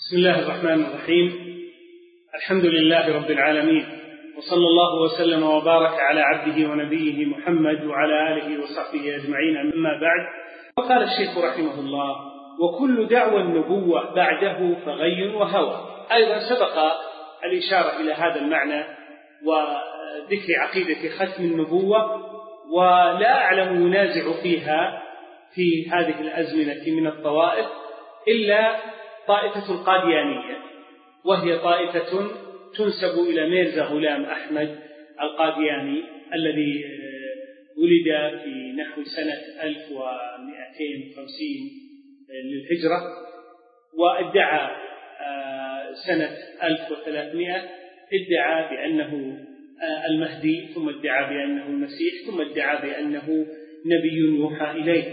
بسم الله الرحمن الرحيم. الحمد لله رب العالمين، وصلى الله وسلم وبارك على عبده ونبيه محمد وعلى آله وصحبه أجمعين، أما بعد. وقال الشيخ رحمه الله: وكل دعوى النبوة بعده فغي وهوى. أيضا سبق الإشارة إلى هذا المعنى وذكر عقيدة ختم النبوة، ولا أعلم ينازع فيها في هذه الأزمنة من الطوائف إلا طائفة القاديانية، وهي طائفة تنسب إلى ميرزا غلام أحمد القادياني الذي ولد في نحو سنة 1250 للهجرة، وادعى سنة 1300 ادعى بأنه المهدي، ثم ادعى بأنه المسيح، ثم ادعى بأنه نبي يوحى إليه.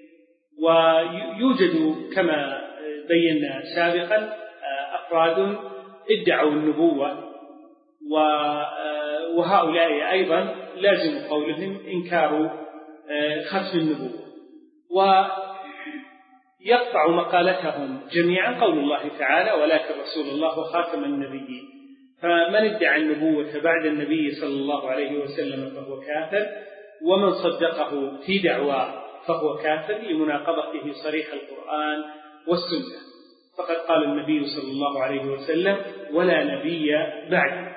ويوجد كما بينا سابقا أفراد ادعوا النبوة، وهؤلاء أيضا لازم قولهم إنكار ختم النبوة، ويقطع مقالتهم جميعا قول الله تعالى: ولكن رسول الله وخاتم النبيين. فمن ادعى النبوة بعد النبي صلى الله عليه وسلم فهو كافر، ومن صدقه في دعواه فهو كافر لمناقضته صريح القرآن والسنة. فقد قال النبي صلى الله عليه وسلم: ولا نبي بعد.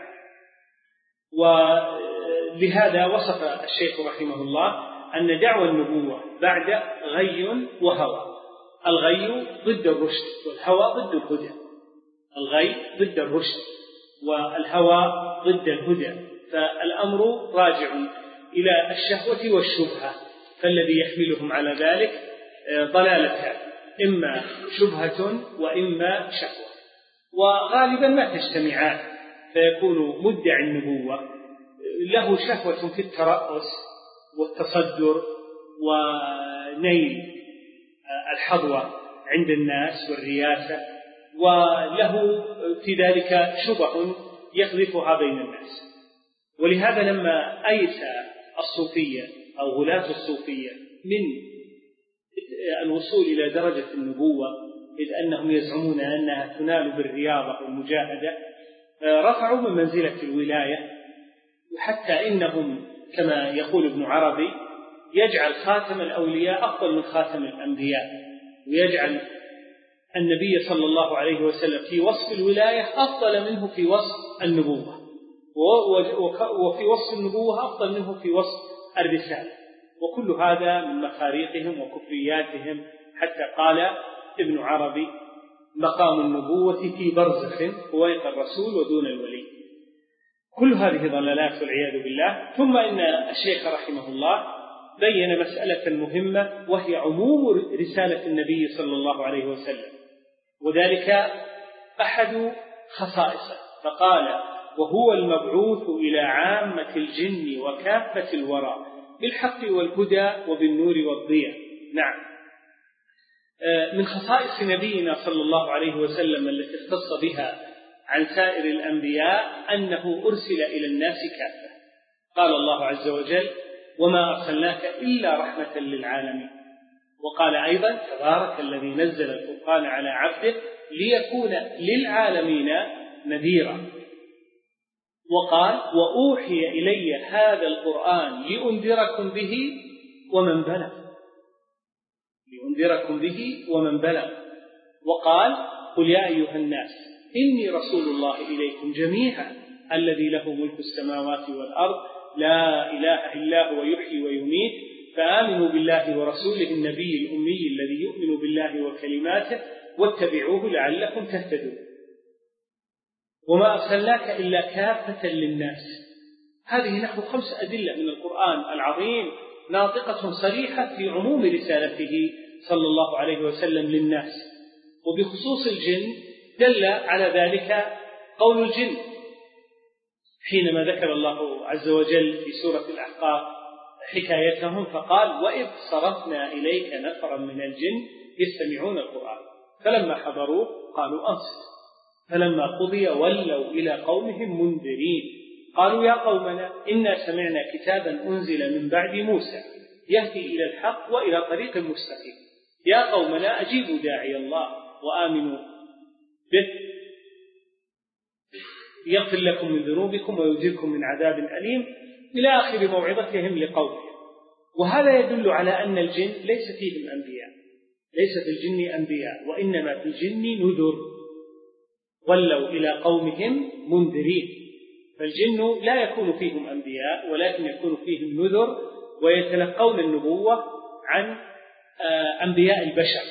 ولهذا وصف الشيخ رحمه الله أن دعوى النبوة بعد غي وهوى. الغي ضد الرشد، والهوى ضد الهدى. الغي ضد الرشد، والهوى ضد الهدى. فالأمر راجع إلى الشهوة والشبهة، فالذي يحملهم على ذلك ضلالتان: إما شبهة وإما شهوة، وغالبا ما تجتمعان، فيكون مدعي النبوة له شهوة في الترأس والتصدر ونيل الحظوة عند الناس والرياسة، وله في ذلك شبه يقذفها بين الناس. ولهذا لما أيس الصوفية أو غلاة الصوفية من الوصول إلى درجة النبوة، إذ أنهم يزعمون أنها تنال بالرياضة والمجاهدة، رفعوا من منزلة الولاية، وحتى إنهم كما يقول ابن عربي يجعل خاتم الأولياء أفضل من خاتم الأنبياء، ويجعل النبي صلى الله عليه وسلم في وصف الولاية أفضل منه في وصف النبوة، وفي وصف النبوة أفضل منه في وصف الرسالة. وكل هذا من مخاريقهم وكفرياتهم، حتى قال ابن عربي: مقام النبوة في برزخ فوق الرسول ودون الولي. كل هذه ضلالات والعياذ بالله. ثم إن الشيخ رحمه الله بين مسألة مهمة، وهي عموم رسالة النبي صلى الله عليه وسلم، وذلك أحد خصائصه، فقال: وهو المبعوث إلى عامة الجن وكافة الورى بالحق والهدى وبالنور والضياء. نعم، من خصائص نبينا صلى الله عليه وسلم التي اختص بها عن سائر الأنبياء أنه أرسل إلى الناس كافة. قال الله عز وجل: وما أرسلناك إلا رحمة للعالمين. وقال أيضا: تبارك الذي نزل القرآن على عبده ليكون للعالمين نذيرا. وقال: وأوحي إلي هذا القرآن لأنذركم به ومن بلغ. لأنذركم به ومن بلغ. وقال: قل يا أيها الناس إني رسول الله إليكم جميعا الذي له ملك السماوات والأرض لا إله إلا هو يحيي ويميت فآمنوا بالله ورسوله النبي الأمي الذي يؤمن بالله وكلماته واتبعوه لعلكم تهتدون. وما أرسلناك إلا كافة للناس. هذه نحو 5 أدلة من القرآن العظيم ناطقة صريحة في عموم رسالته صلى الله عليه وسلم للناس. وبخصوص الجن دل على ذلك قول الجن حينما ذكر الله عز وجل في سورة الأحقاف حكايتهم، فقال: وإذ صرفنا إليك نفرا من الجن يستمعون القرآن فلما حضروه قالوا أنصت فلما قضي ولوا إلى قومهم منذرين قالوا يا قومنا إنا سمعنا كتابا أنزل من بعد موسى يهدي إلى الحق وإلى طريق مستقيم يا قومنا أجيبوا داعي الله وآمنوا به يغفر لكم من ذنوبكم ويجيركم من عذاب أليم إلى آخر موعظتهم لقومهم. وهذا يدل على أن الجن ليس فيهم أنبياء، ليس في الجن أنبياء، وإنما في الجن نذر ولوا إلى قومهم منذرين. فالجن لا يكون فيهم أنبياء ولكن يكون فيهم نذر، ويتلقون النبوة عن أنبياء البشر.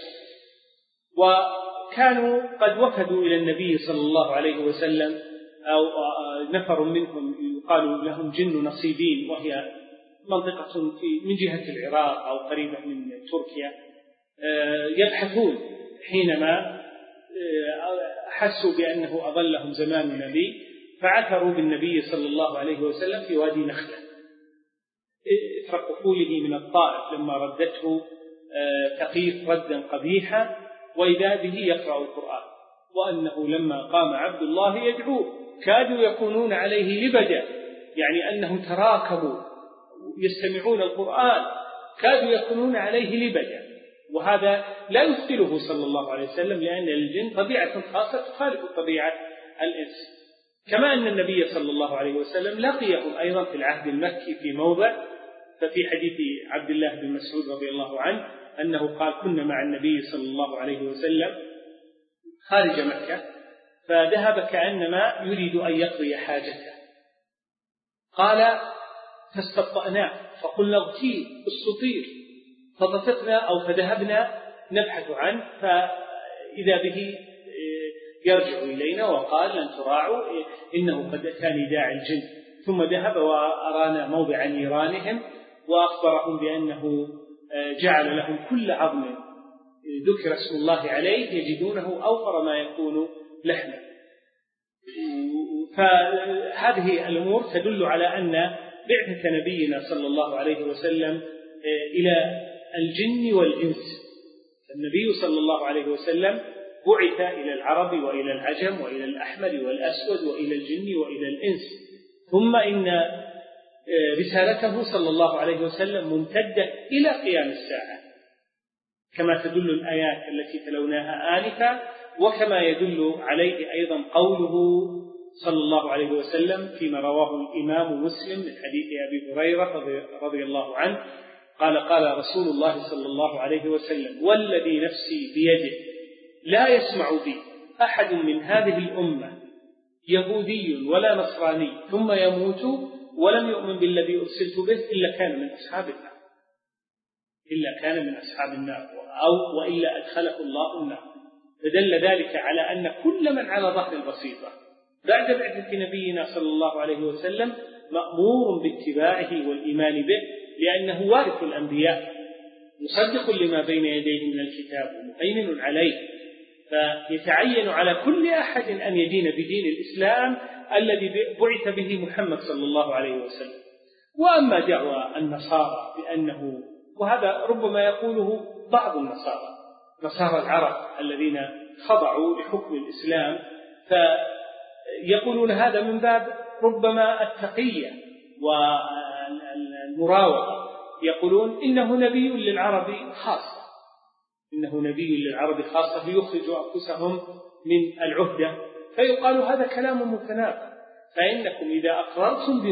وكانوا قد وفدوا إلى النبي صلى الله عليه وسلم، أو نفر منهم يقال لهم جن نصيبين، وهي منطقة من جهة العراق أو قريبة من تركيا، يبحثون حينما حسوا بأنه أضلهم زمان النبي، فعثروا بالنبي صلى الله عليه وسلم في وادي نخلة إثر قفوله من الطائف لما ردته تقيف ردا قبيحا، وإذا به يقرأ القرآن، وأنه لما قام عبد الله يدعوه كادوا يكونون عليه لبدا، يعني أنهم تراكبوا يستمعون القرآن كادوا يكونون عليه لبدا. وهذا لا يثقله صلى الله عليه وسلم، لأن الجن طبيعة خاصة تخالف طبيعة الإنس. كما أن النبي صلى الله عليه وسلم لقيهم أيضا في العهد المكي في موضع، ففي حديث عبد الله بن مسعود رضي الله عنه أنه قال: كنا مع النبي صلى الله عليه وسلم خارج مكة، فذهب كأنما يريد أن يقضي حاجته، قال: فاستبطأناه فقلنا اغتيل السطير، فطفقنا أو فذهبنا نبحث عنه، فإذا به يرجع إلينا وقال: لن تراعوا إنه قد أتاني داعي الجن. ثم ذهب وأرانا موضع نيرانهم، وأخبرهم بأنه جعل لهم كل عظم ذكر اسم الله عليه يجدونه أوفر ما يكون لحما. فهذه الأمور تدل على أن بعثة نبينا صلى الله عليه وسلم إلى الجن والإنس. النبي صلى الله عليه وسلم بعث إلى العرب وإلى العجم وإلى الأحمر والأسود وإلى الجن وإلى الإنس، ثم إن رسالته صلى الله عليه وسلم ممتدة إلى قيام الساعة، كما تدل الآيات التي تلوناها آنفا، وكما يدل عليه أيضا قوله صلى الله عليه وسلم فيما رواه الإمام مسلم من حديث أبي هريرة رضي الله عنه قال: قال رسول الله صلى الله عليه وسلم: والذي نفسي بيده لا يسمع بي أحد من هذه الأمة يهودي ولا نصراني ثم يموت ولم يؤمن بالذي أرسلت به إلا كان من أصحاب النار، إلا كان من أصحاب النار، أو وإلا أدخله الله النار. فدل ذلك على أن كل من على ظهر البسيطة بعد بعثة نبينا صلى الله عليه وسلم مأمور باتباعه والإيمان به، لأنه وارث الأنبياء مصدق لما بين يديه من الكتاب ومهيمن عليه، فيتعين على كل أحد أن يدين بدين الإسلام الذي بعث به محمد صلى الله عليه وسلم. وأما دعوى النصارى بأنه، وهذا ربما يقوله بعض النصارى، نصارى العرب الذين خضعوا لحكم الإسلام، فيقولون هذا من باب ربما التقية والمراوغة، يقولون إنه نبي للعرب خاصة، إنه نبي للعرب خاصة ليخرجوا أنفسهم من العهدة، فيقال هذا كلام متناقض. فإنكم إذا أقررتم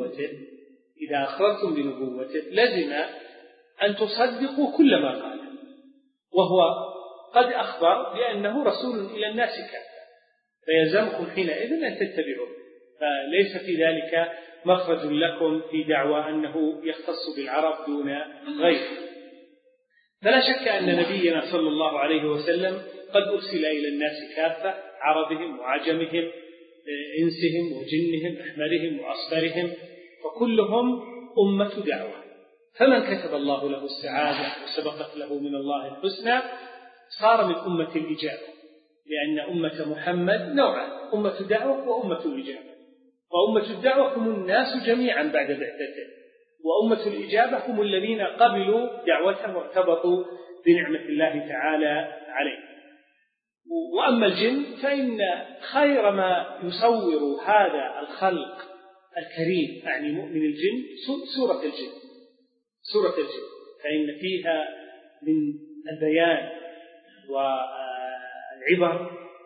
بنبوته لزم أن تصدقوا كل ما قال، وهو قد أخبر بأنه رسول إلى الناس كافة، فيلزمكم حينئذ أن تتبعوه، فليس في ذلك مخرج لكم في دعوى أنه يختص بالعرب دون غيره. فلا شك أن نبينا صلى الله عليه وسلم قد أرسل إلى الناس كافة، عربهم وعجمهم، إنسهم وجنهم، أحمرهم وأصفرهم، فكلهم أمة دعوة. فمن كتب الله له السعادة وسبقت له من الله الحسنى صار من أمة الإجابة، لأن أمة محمد نوعان: أمة دعوة وأمة الإجابة. وأمة الدعوة هم الناس جميعا بعد بعثته، وأمة الإجابة هم الذين قبلوا دعوته وارتبطوا بنعمة الله تعالى عليه. وأما الجن فإن خير ما يصور هذا الخلق الكريم، يعني مؤمن الجن، سورة الجن، فإن فيها من البيان والعبر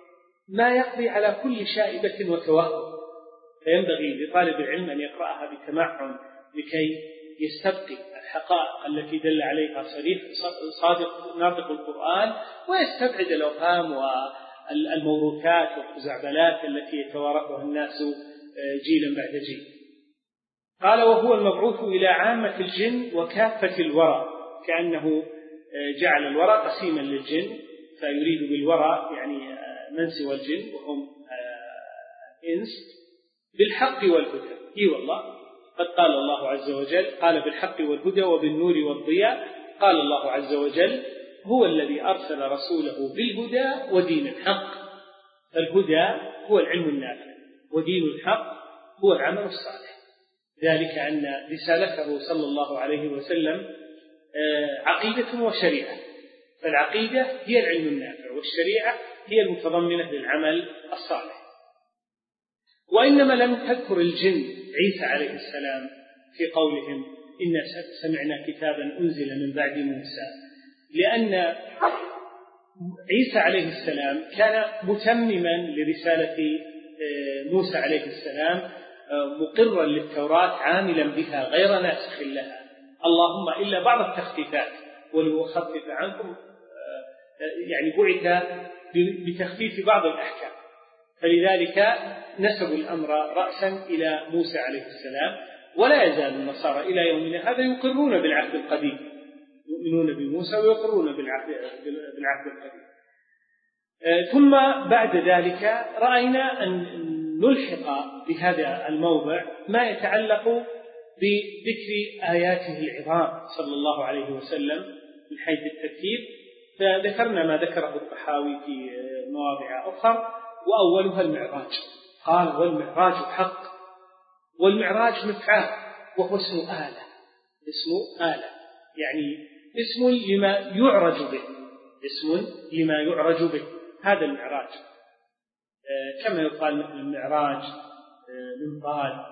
ما يقضي على كل شائبة وتوهم، فينبغي لطالب العلم أن يقرأها بتمعن لكي يستبقي الحقائق التي دل عليها صادق ناطق القرآن، ويستبعد الأوهام والموروثات والخزعبلات التي يتوارثها الناس جيلا بعد جيل. قال: وهو المبعوث إلى عامة الجن وكافة الورى، كأنه جعل الورى قسيما للجن، فيريد بالورى يعني من سوى الجن وهم إنس، بالحق والهدى. إي والله، قد قال الله عز وجل: قال بالحق والهدى وبالنور والضياء. قال الله عز وجل: هو الذي أرسل رسوله بالهدى ودين الحق. فالهدى هو العلم النافع، ودين الحق هو العمل الصالح، ذلك أن رسالته صلى الله عليه وسلم عقيدة وشريعة، فالعقيدة هي العلم النافع، والشريعة هي المتضمنة للعمل الصالح. وإنما لم تذكر الجن عيسى عليه السلام في قولهم: إنا سمعنا كتابا أنزل من بعد موسى، لأن عيسى عليه السلام كان متمما لرسالة موسى عليه السلام، مقرا للتوراة عاملا بها غير ناسخ لها، اللهم إلا بعض التخفيفات، ولأخفف عنكم يعني بعث بتخفيف بعض الأحكام، فلذلك نسبوا الأمر رأسا إلى موسى عليه السلام. ولا يزال النصارى إلى يومنا هذا يقرون بالعهد القديم، يؤمنون بموسى ويقرون بالعهد القديم. ثم بعد ذلك رأينا أن نلحق بهذا الموضع ما يتعلق بذكر آياته العظام صلى الله عليه وسلم من حيث الترتيب، فذكرنا ما ذكره الطحاوي في مواضع أخرى، وأولها المعراج. قال: والمعراج حق. والمعراج مفعال، وهو اسم آلة، اسم آلة يعني اسم لما يعرج به، اسم لما يعرج به، هذا المعراج. كما يقال مثل المعراج، منطاد،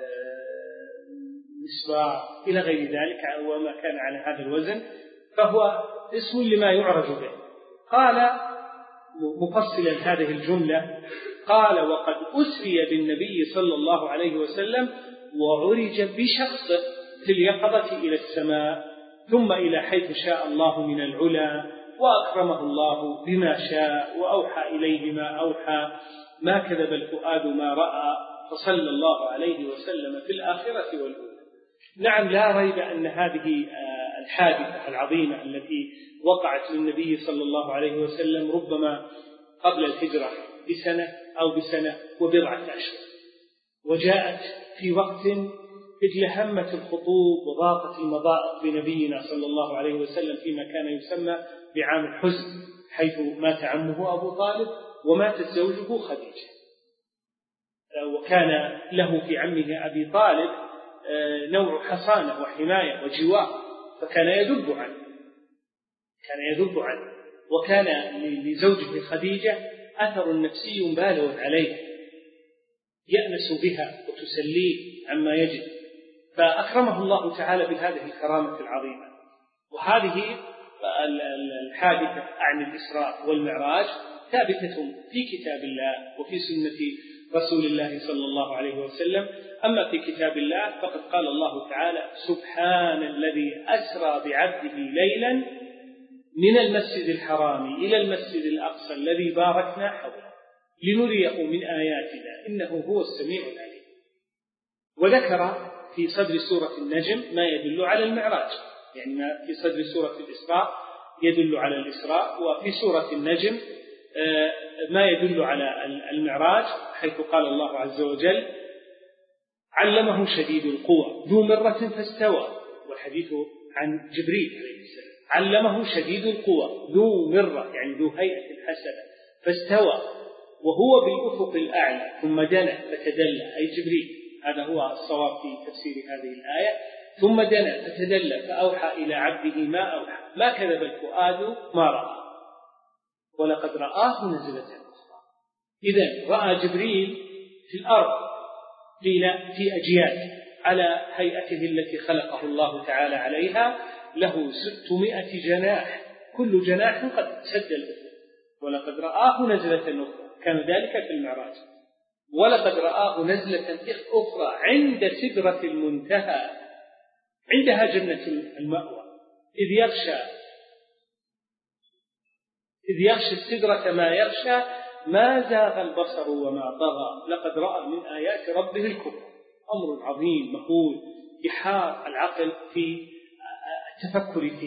مسواع إلى غير ذلك، وما كان على هذا الوزن، فهو اسم لما يعرج به. قال مفصلا هذه الجملة: قال: وقد أسري بالنبي صلى الله عليه وسلم وعرج بشخصه في اليقظة إلى السماء، ثم إلى حيث شاء الله من العلا، وأكرمه الله بما شاء، وأوحى إليه ما أوحى، ما كذب الفؤاد ما رأى، فصلى الله عليه وسلم في الآخرة والأولى. نعم، لا ريب أن هذه الحادثة العظيمة التي وقعت للنبي صلى الله عليه وسلم ربما قبل الهجرة بسنة أو بسنة وبضعة أشهر، وجاءت في وقت إذ همت الخطوب وضاقت المضائق بنبينا صلى الله عليه وسلم فيما كان يسمى بعام الحزن، حيث مات عمه أبو طالب وماتت زوجه خديجة، وكان له في عمه أبي طالب نوع حصانة وحماية وجوار، فكان يذب عنه، وكان لزوجه خديجة أثر نفسي بالغ عليه، يأنس بها وتسليه عما يجد، فأكرمه الله تعالى بهذه الكرامة العظيمة. وهذه الحادثة عن الإسراء والمعراج ثابتة في كتاب الله وفي سنة رسول الله صلى الله عليه وسلم. أما في كتاب الله فقد قال الله تعالى: سبحان الذي أسرى بعبده ليلا من المسجد الحرام إلى المسجد الأقصى الذي باركنا حوله لنريه من آياتنا إنه هو السميع العليم. وذكر في صدر سورة النجم ما يدل على المعراج، يعني ما في صدر سورة الإسراء يدل على الإسراء، وفي سورة النجم ما يدل على المعراج، حيث قال الله عز وجل: علمه شديد القوى ذو مرة فاستوى، والحديث عن جبريل عليه السلام. علمه شديد القوى ذو مرة يعني ذو هيئة حسنة فاستوى وهو بالأفق الأعلى ثم دنا فتدلى، أي جبريل، هذا هو الصواب في تفسير هذه الآية. ثم دنا فتدلى فأوحى إلى عبده ما أوحى، ما كذب الفؤاد ما رأى ولقد رآه نزلة أخرى. إذن رأى جبريل في الأرض في أجيال على هيئته التي خلقه الله تعالى عليها، له 600 جناح، كل جناح قد سد الأفق، ولقد رآه نزلة أخرى كان ذلك في المعراج. ولقد رآه نزلة أخرى عند سدرة المنتهى عندها جنة المأوى إذ يغشى السدرة ما يغشى ما زاغ البصر وما طغى لقد رأى من آيات ربه الكبرى. أمر عظيم مهول يحار العقل في التفكر فيه.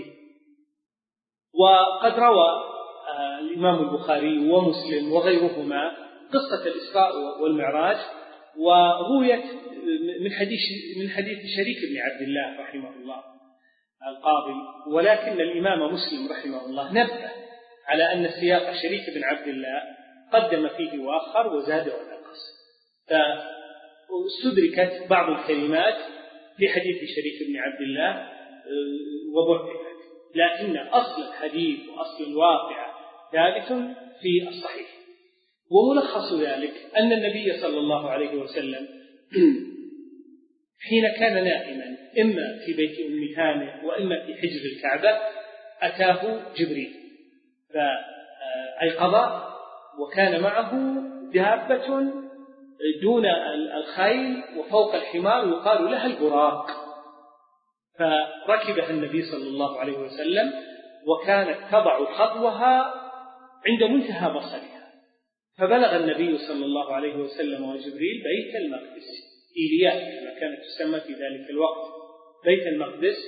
وقد روى الإمام البخاري ومسلم وغيرهما قصة الإسراء والمعراج، ورويت من حديث شريك بن عبد الله رحمه الله القاضي، ولكن الإمام مسلم رحمه الله نبه على أن سياق شريك بن عبد الله قدم فيه وأخر وزاد ونقص، فاستدركت بعض الكلمات في حديث شريك بن عبد الله وبعثت، لكن أصل الحديث وأصل الواقع ثابت في الصحيح. وملخص ذلك أن النبي صلى الله عليه وسلم حين كان نائما إما في بيت أم هانئ وإما في حجر الكعبة أتاه جبريل فأيقظ، وكان معه دابة دون الخيل وفوق الحمار يقال لها البراق، فركبها النبي صلى الله عليه وسلم وكانت تضع خطوها عند منتهى بصرها، فبلغ النبي صلى الله عليه وسلم وجبريل بيت المقدس إيلياء كما كانت تسمى في ذلك الوقت بيت المقدس.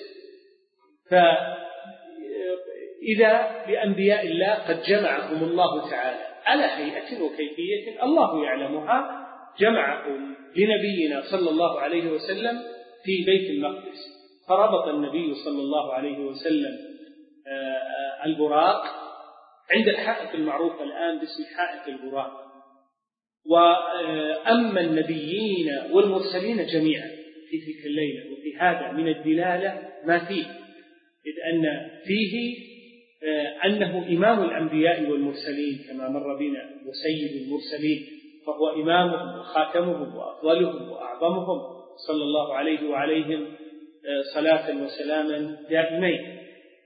فإذا بأنبياء الله قد جمعهم الله تعالى على هيئة وكيفية الله يعلمها، جمعهم لنبينا صلى الله عليه وسلم في بيت المقدس، فربط النبي صلى الله عليه وسلم البراق عند الحائط المعروف الآن باسم حائط البراق. وأما النبيين والمرسلين جميعا في تلك الليلة، وفي هذا من الدلالة ما فيه، إذ أن فيه أنه إمام الأنبياء والمرسلين كما مر بنا وسيد المرسلين، فهو إمامهم وخاتمهم وأفضلهم وأعظمهم صلى الله عليه وعليهم صلاة وسلاما دائمين.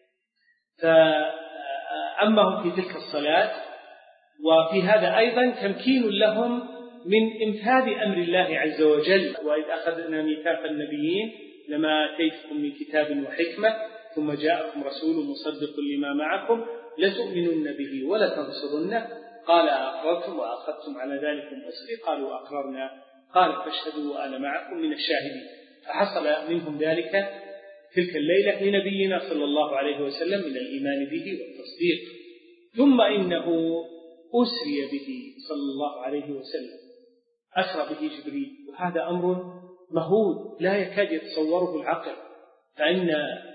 فأمهم في تلك الصلاة، وفي هذا أيضا تمكين لهم من إنفاذ أمر الله عز وجل، وإذ أخذنا ميثاق النبيين لما آتيتكم من كتاب وحكمة ثم جاءكم رسول مصدق لما معكم لتؤمنن به ولتنصرنه قال أقررتم وأخذتم على ذلكم أسري قالوا أقررنا قال فاشهدوا وأنا معكم من الشاهدين. فحصل منهم ذلك تلك الليلة لنبينا صلى الله عليه وسلم من الإيمان به والتصديق. ثم إنه أسري به صلى الله عليه وسلم، أسرى به جبريل، وهذا أمر مهول لا يكاد يتصوره العقل، فإن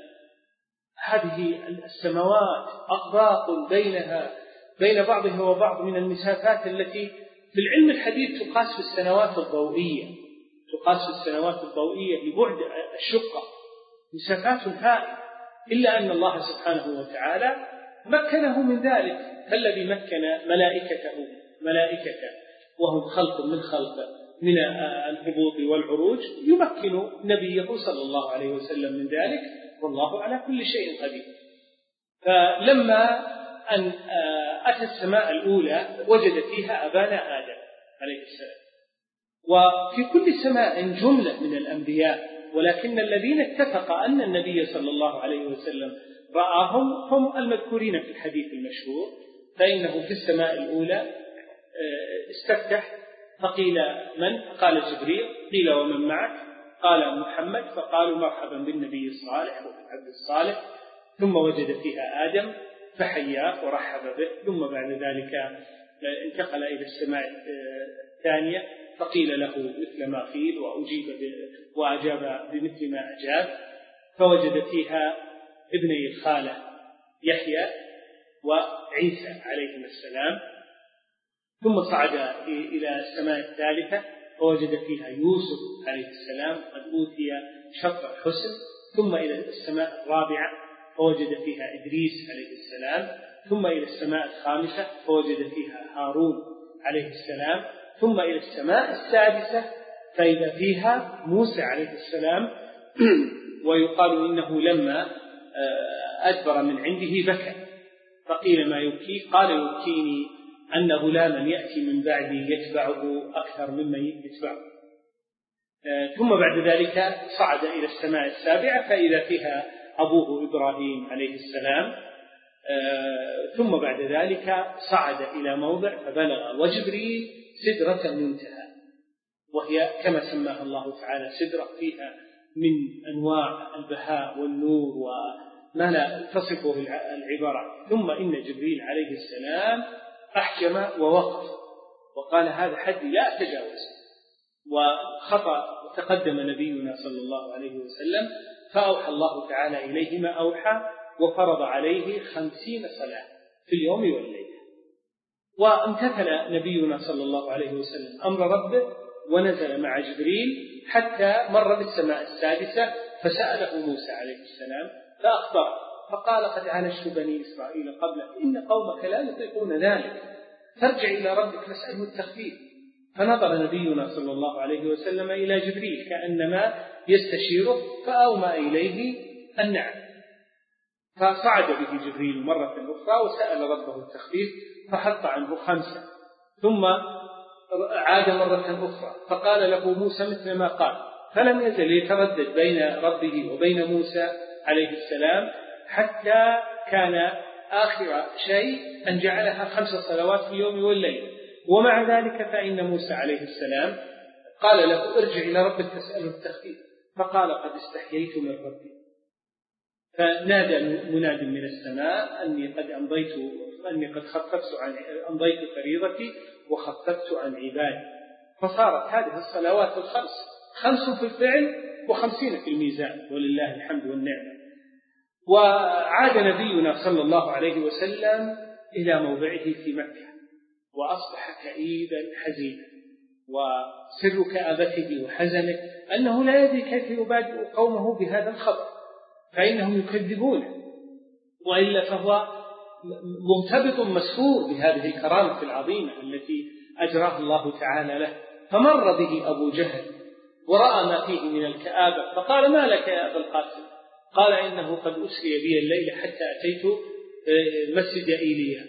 هذه السماوات أطباق بين بعضها وبعض من المسافات التي في العلم الحديث تقاس في السنوات الضوئية لبعد الشقة، مسافات هائلة، إلا أن الله سبحانه وتعالى مكنه من ذلك، فالذي مكن ملائكته وهم خلق من خلقه من الهبوط والعروج يمكن نبيه صلى الله عليه وسلم من ذلك، والله على كل شيء قدير. فلما أن أتى السماء الأولى وجد فيها أبانا آدم عليه السلام، وفي كل سماء جملة من الأنبياء، ولكن الذين اتفق أن النبي صلى الله عليه وسلم رآهم هم المذكورين في الحديث المشهور. فإنه في السماء الأولى استفتح فقيل من؟ قال جبريل. قيل ومن معك؟ قال محمد. فقالوا مرحبا بالنبي الصالح وبالعبد الصالح. ثم وجد فيها آدم فحياه ورحب به. ثم بعد ذلك انتقل إلى السماء الثانية فقيل له مثل ما قيل وأجاب بمثل ما أجاب، فوجد فيها ابني الخالة يحيى وعيسى عليهما السلام. ثم صعد إلى السماء الثالثة فوجد فيها يوسف عليه السلام قد أوتي شطر الحسن. ثم إلى السماء الرابعة فوجد فيها إدريس عليه السلام. ثم إلى السماء الخامسة فوجد فيها هارون عليه السلام. ثم إلى السماء السادسة فإذا فيها موسى عليه السلام. ويقال إنه لما أدبر من عنده بكى، فقيل ما يبكي؟ قال يبكيني أنه لا من يأتي من بعدي يتبعه أكثر ممن يتبعه. ثم بعد ذلك صعد إلى السماء السابعة فإذا فيها أبوه إبراهيم عليه السلام. ثم بعد ذلك صعد إلى موضع فبلغ وجبريل سدرة المنتهى، وهي كما سماها الله تعالى سدرة فيها من أنواع البهاء والنور وما لا تصفه العبارة. ثم إن جبريل عليه السلام أحجم ووقف وقال هذا حدي لا أتجاوز، وخطأ وتقدم نبينا صلى الله عليه وسلم فأوحى الله تعالى إليه ما أوحى وفرض عليه 50 صلاة في اليوم والليلة. وامتثل نبينا صلى الله عليه وسلم أمر ربه ونزل مع جبريل حتى مر بالسماء السادسة فسأله موسى عليه السلام فأخبره فقال قد عانشت بني إسرائيل قبلك إن قومك لا يطيقون ذلك فارجع إلى ربك فاسأله التخفيف. فنظر نبينا صلى الله عليه وسلم إلى جبريل كأنما يستشيره فأومأ إليه النعم، فصعد به جبريل مرة أخرى وسأل ربه التخفيف فحط عنه 5. ثم عاد مرة أخرى فقال له موسى مثل ما قال، فلم يزل يتردد بين ربه وبين موسى عليه السلام حتى كان آخر شيء أن جعلها 5 صلوات في اليوم والليل. ومع ذلك فإن موسى عليه السلام قال له ارجع إلى ربك تسأله التخفيف، فقال قد استحييت من ربي. فنادى مناد من السماء أني قد أمضيت فريضتي وخففت عن عبادي. فصارت هذه الصلوات ال5 5 في الفعل و50 في الميزان ولله الحمد والنعمة. وعاد نبينا صلى الله عليه وسلم إلى موضعه في مكة وأصبح كئيبا حزينا، وسر كآبته وحزنه أنه لا يدري كيف يبادئ قومه بهذا الخبر فإنهم يكذبونه، وإلا فهو مرتبط مسرور بهذه الكرامة العظيمة التي أجراها الله تعالى له. فمر به أبو جهل ورأى ما فيه من الكآبة فقال ما لك يا أبا القاسم؟ قال إنه قد أسري بي الليل حتى أتيت مسجد إيليا.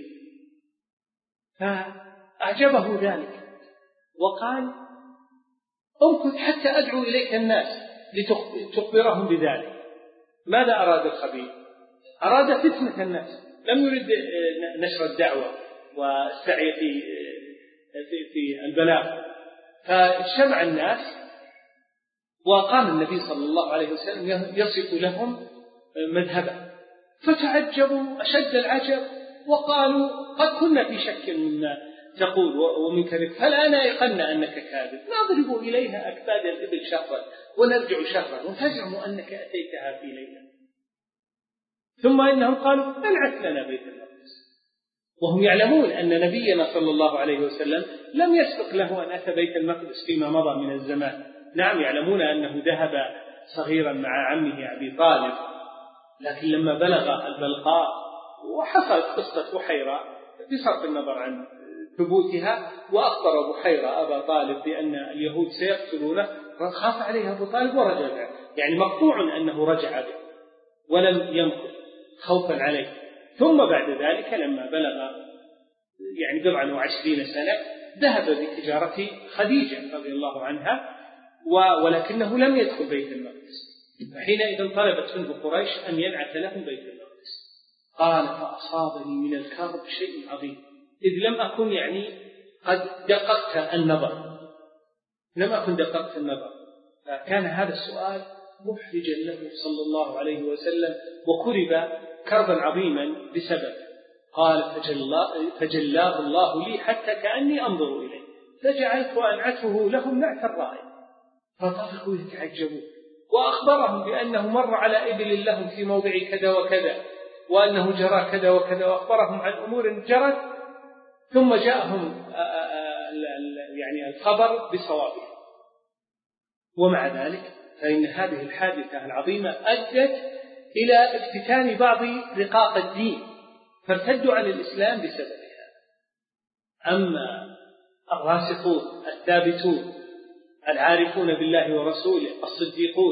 فأعجبه ذلك وقال أمكث حتى أدعو إليك الناس لتخبرهم بذلك. ماذا أراد الخبير؟ أراد فتنة الناس، لم يرد نشر الدعوة والسعي في البلاغ. فاجتمع الناس وقام النبي صلى الله عليه وسلم يصف لهم مذهبا فتعجبوا أشد العجب وقالوا قد كنا في شك مما تقول ومن كذب فالآن أيقنا أنك كاذب، نضرب إليها أكباد الإبل شهرا ونرجع شهرا وتزعم أنك أتيتها في ليلة. ثم إنهم قالوا انعت لنا بيت المقدس، وهم يعلمون أن نبينا صلى الله عليه وسلم لم يسبق له أن أتى بيت المقدس فيما مضى من الزمان. نعم يعلمون أنه ذهب صغيرا مع عمه أبي طالب، لكن لما بلغ البلقاء وحصلت قصة بحيرة بصرف النظر عن ثبوتها وأخبر بحيرة أبا طالب بأن اليهود سيقتلونه، خاف عليه أبو طالب ورجع، يعني مقطوع أنه رجع به ولم يمكث خوفا عليه. ثم بعد ذلك لما بلغ يعني 27 سنة ذهب بتجارة خديجة رضي الله عنها ولكنه لم يدخل بيت المقدس. فحينئذ طلبت منه قريش أن ينعت لهم بيت المقدس. قال فأصابني من الكرب شيء عظيم إذ لم أكن يعني قد دققت النظر. فكان هذا السؤال محرجا له صلى الله عليه وسلم وكرب كربا عظيما بسبب. قال فجلاه الله لي حتى كأني أنظر إليه فجعلت أنعته لهم نعت الرائع. فطفقوا يتعجبون وأخبرهم بأنه مر على إبل لهم في موضع كذا وكذا وأنه جرى كذا وكذا وأخبرهم عن أمور جرت، ثم جاءهم يعني الخبر بصوابه. ومع ذلك فإن هذه الحادثة العظيمة أدت إلى افتتان بعض رقاق الدين فارتدوا عن الإسلام بسببها. أما الراسخون الثابتون العارفون بالله ورسوله الصديقون،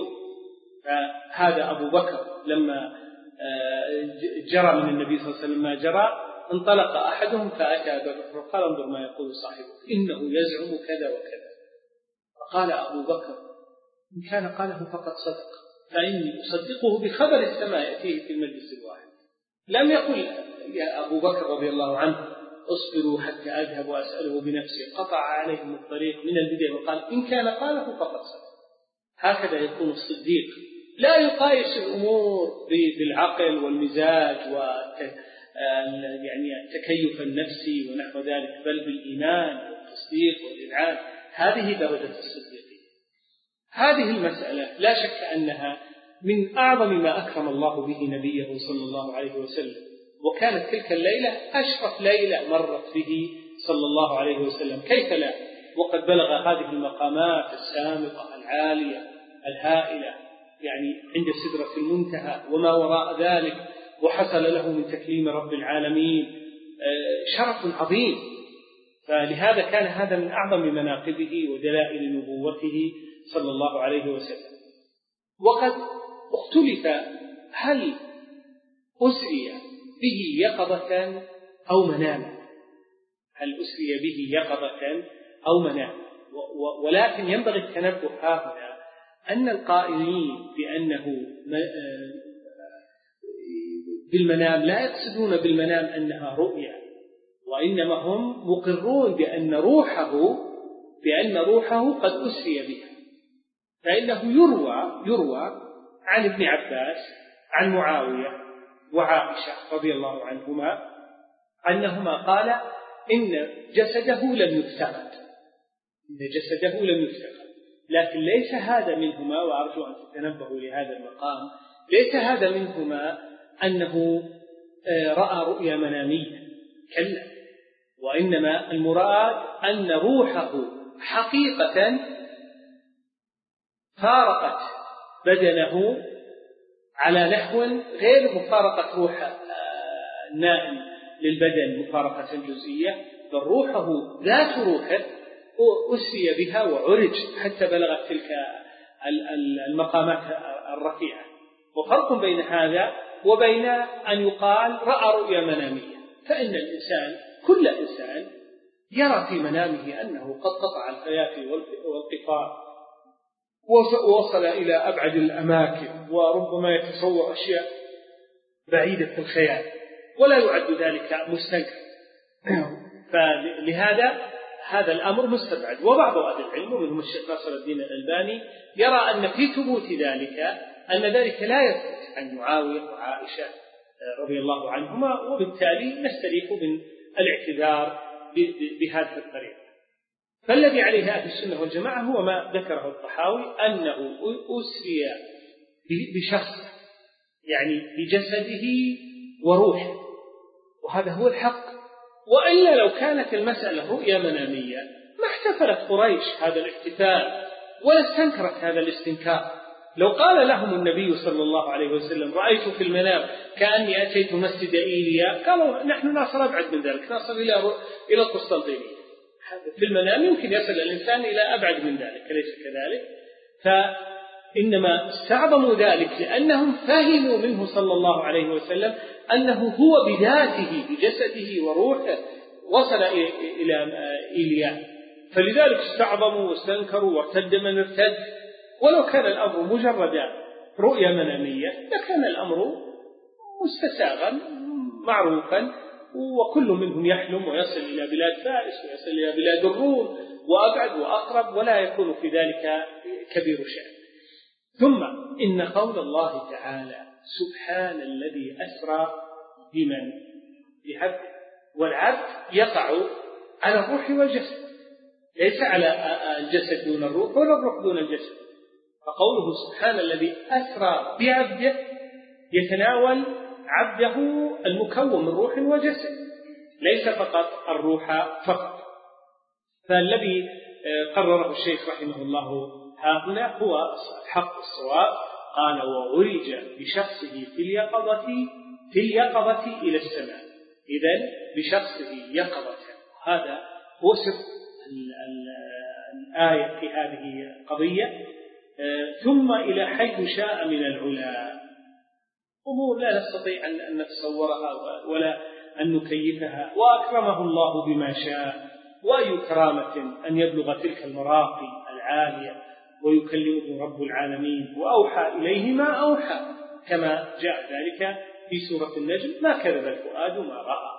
فهذا أبو بكر لما جرى من النبي صلى الله عليه وسلم ما جرى انطلق أحدهم فأتى أبا بكر وقال انظر ما يقول صاحبك إنه يزعم كذا وكذا. فقال أبو بكر إن كان قاله فقد صدق، فإني أصدقه بخبر السماء يأتيه في المجلس الواحد. لم يقل يا أبو بكر رضي الله عنه اصبروا حتى أذهب وأسأله بنفسي، قطع عليهم الطريق من البداية وقال إن كان قاله فقد صدق. هكذا يكون الصديق، لا يقايس الأمور بالعقل والمزاج يعني التكيف النفسي ونحو ذلك، بل بالإيمان والتصديق والإذعان. هذه درجة الصديقين. هذه المسألة لا شك أنها من أعظم ما أكرم الله به نبيه صلى الله عليه وسلم، وكانت تلك الليلة أشرف ليلة مرت به صلى الله عليه وسلم، كيف لا، وقد بلغ هذه المقامات السامقة العالية الهائلة يعني عند سدرة المنتهى وما وراء ذلك، وحصل له من تكليم رب العالمين شرف عظيم. فلهذا كان هذا من أعظم مناقبه ودلائل نبوته صلى الله عليه وسلم. وقد اختلف هل أسري به يقظة أو مناما، هل أسري به يقظة أو مناما، ولكن ينبغي التنبه هنا أن القائلين بأنه بالمنام لا يقصدون بالمنام أنها رؤيا، وإنما هم مقرون بأن روحه قد أسري بها. فإنه يروى عن ابن عباس عن معاوية وعائشة رضي الله عنهما أنهما قال إن جسده لم يفتقد، لكن ليس هذا منهما، وأرجو أن تتنبهوا لهذا المقام، ليس هذا منهما أنه رأى رؤيا منامية، كلا، وإنما المراد أن روحه حقيقة فارقت بدنه على نحو غير مفارقة روح النائم للبدن مفارقة جزئية، بل روحه ذات روحه أسري بها وعرج حتى بلغت تلك المقامات الرفيعة. وفرق بين هذا وبين أن يقال رأى رؤيا منامية، فإن الإنسان كل إنسان يرى في منامه أنه قد قطع الفيافي والقفار ووصل إلى أبعد الأماكن، وربما يتصور أشياء بعيدة في الخيال ولا يعد ذلك مستنكر. فلهذا هذا الأمر مستبعد. وبعض أهل العلم ومنهم الشيخ ناصر الدين الألباني يرى أن في ثبوت ذلك أن ذلك لا يثبت عن معاوية وعائشة رضي الله عنهما، وبالتالي نستريح من الاعتذار بهذه الطريقة. فالذي عليه أهل السنة والجماعة هو ما ذكره الطحاوي، أنه أسري بشخص يعني بجسده وروحه، وهذا هو الحق. وإلا لو كانت المسألة رؤيا منامية ما احتفلت قريش هذا الاحتفال ولا استنكرت هذا الاستنكار. لو قال لهم النبي صلى الله عليه وسلم رأيت في المنام كأني أتيت مسجد إيليا، قالوا نحن نصل أبعد من ذلك، نصل إلى القسطنطينية. في المنام يمكن يصل الإنسان إلى أبعد من ذلك، أليس كذلك؟ فإنما استعظموا ذلك لأنهم فهموا منه صلى الله عليه وسلم أنه هو بذاته بجسده وروحه وصل إلى إيليا، فلذلك استعظموا واستنكروا وارتد من ارتد. ولو كان الأمر مجرد رؤيا منامية لكان الأمر مستساغا معروفا، وكل منهم يحلم ويصل إلى بلاد فارس ويصل إلى بلاد الروم وأبعد وأقرب، ولا يكون في ذلك كبير شأن. ثم إن قول الله تعالى سبحان الذي أسرى بمن بعبد، والعبد يقع على الروح والجسد، ليس على الجسد دون الروح ولا الروح دون الجسد. فقوله سبحان الذي أسرى بعبده يتناول عبده المكون من روح وجسد، ليس فقط الروح فقط. فالذي قرره الشيخ رحمه الله ها هنا هو الحق الصواب. قال وعرج بشخصه في اليقظة إلى السماء، إذن بشخصه يقظة. هذا هو سر الآية في هذه القضية. ثم إلى حيث شاء من العلا، أمور لا نستطيع أن نتصورها ولا أن نكيفها، وأكرمه الله بما شاء، وأي كرامة أن يبلغ تلك المراقي العالية ويكلمه رب العالمين وأوحى إليه ما أوحى، كما جاء ذلك في سورة النجم: ما كذب الفؤاد ما رأى.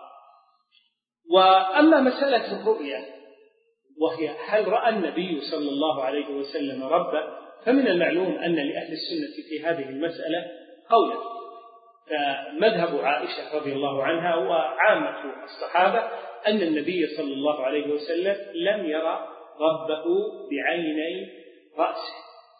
وأما مسألة الرؤيا وهي هل رأى النبي صلى الله عليه وسلم ربه، فمن المعلوم أن لأهل السنة في هذه المسألة قولا، فمذهب عائشة رضي الله عنها وعامة الصحابة أن النبي صلى الله عليه وسلم لم يرى ربه بعيني رأسه،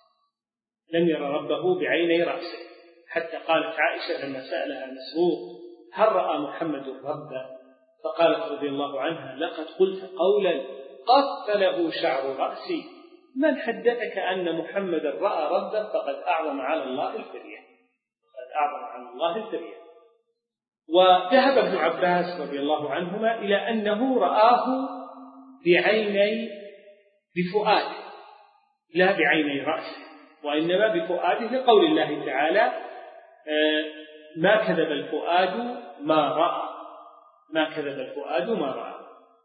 لم يرى ربه بعيني رأسه، حتى قالت عائشة لما سألها مسروق: هل رأى محمد ربه؟ فقالت رضي الله عنها: لقد قلت قولا قص له شعر رأسي، من حدثك أن محمد رأى ربه فقد أعظم على الله الفرية، فقد أعظم على الله الفرية. وذهب ابن عباس رضي الله عنهما إلى أنه رآه بعيني بفؤاده لا بعيني رأسه، وإنما بفؤاده، لقول الله تعالى: ما كذب الفؤاد ما رأى، ما كذب الفؤاد ما رأى.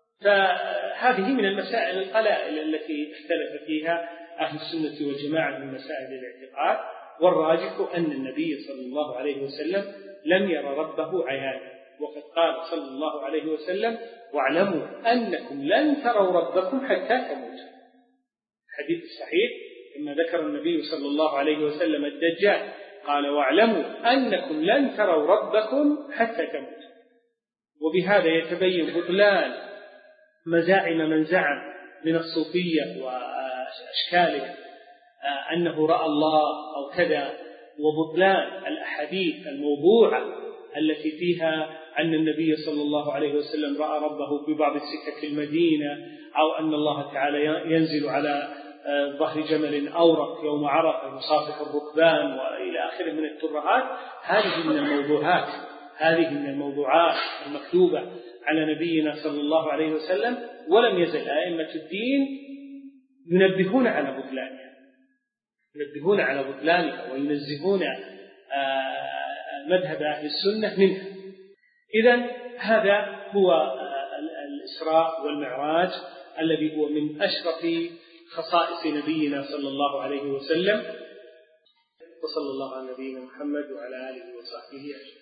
فهذه من المسائل القلائل التي اختلف فيها أهل السنة والجماعة من مسائل الاعتقاد، والراجح أن النبي صلى الله عليه وسلم لم ير ربه عيانا، وقد قال صلى الله عليه وسلم: واعلموا أنكم لن تروا ربكم حتى تموتوا. الحديث الصحيح لما ذكر النبي صلى الله عليه وسلم الدجال قال: واعلموا أنكم لن تروا ربكم حتى تموتوا. وبهذا يتبين بطلان مزاعم من زعم من الصوفية وأشكاله أنه رأى الله أو كذا، وبطلان الأحاديث الموضوعة التي فيها أن النبي صلى الله عليه وسلم رأى ربه في بعض السكك المدينة، أو أن الله تعالى ينزل على ظهر جمل أورق يوم عرفة يصافح الركبان وإلى آخره من الترهات. هذه من الموضوعات المكتوبة على نبينا صلى الله عليه وسلم، ولم يزل أئمة الدين ينبهون على بطلانها وينزهون مذهب أهل السنة منها. إذن هذا هو الإسراء والمعراج الذي هو من أشرف خصائص نبينا صلى الله عليه وسلم. وصلى الله على نبينا محمد وعلى آله وصحبه أجمعين.